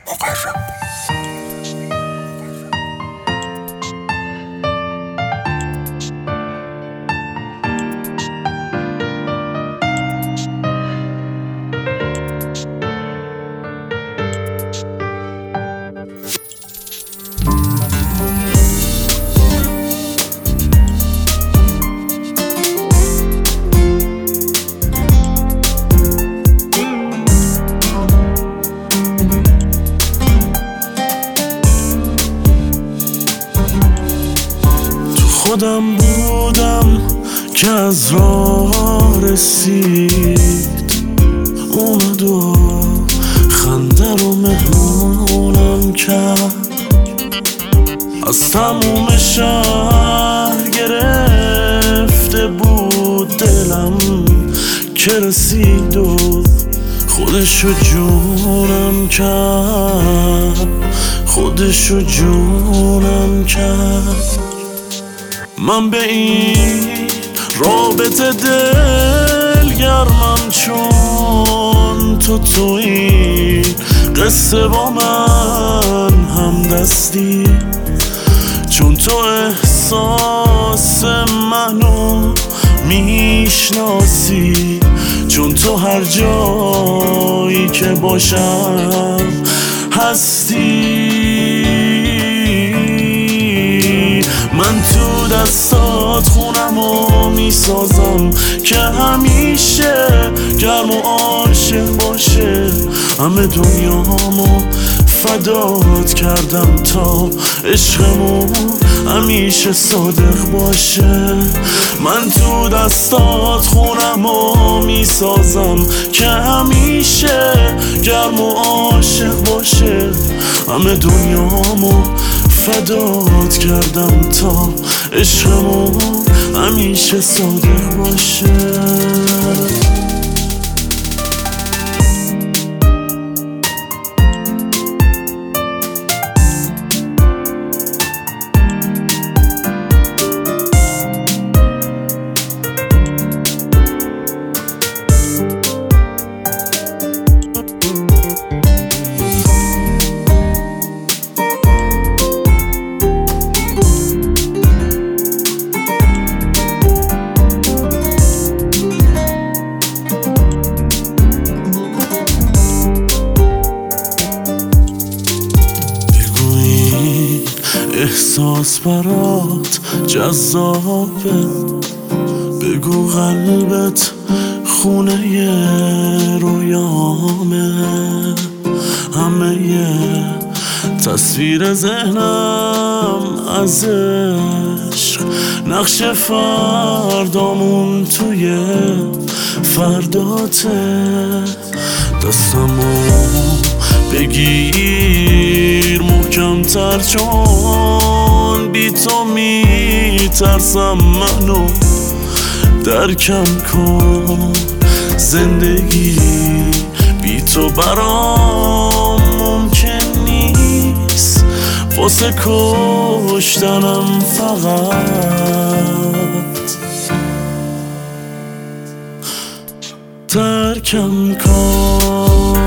مقرب. خودم بودم که از راه رسید، اومد و خنده رو مهمونم کرد. از تموم شهر گرفته بود دلم که رسید و خودشو جونم کرد، خودشو جونم کرد. من به این رابطه دلگرمم چون تو این قصه با من هم دستی، چون تو احساس منو میشناسی، چون تو هر جایی که باشم هستی. من تو دستات خونمو میسازم که همیشه گرم و عاشق باشه. همه دنیامو فدات کردم تا عشقمون همیشه صادق باشه. من تو دستات خونمو میسازم که همیشه گرم و عاشق باشه. همه دنیامو فدات کردم تا عشقمون همیشه صادق باشه. احساس برات جذابه، بگو قلبت خونه رویامه. همه تصویر ذهنم از عشق، نقش فردامون توی فرداته. دستمو بگیر محکم‌تر چون بی تو میترسم، منو درکم کن. زندگی بی تو برام ممکن نیست، واسه کشتنم فقط ترکم کن.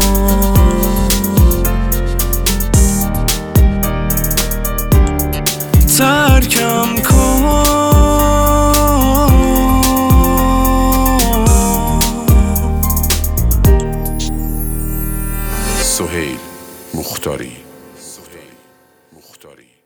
ترکم کن. سهیل مختاری.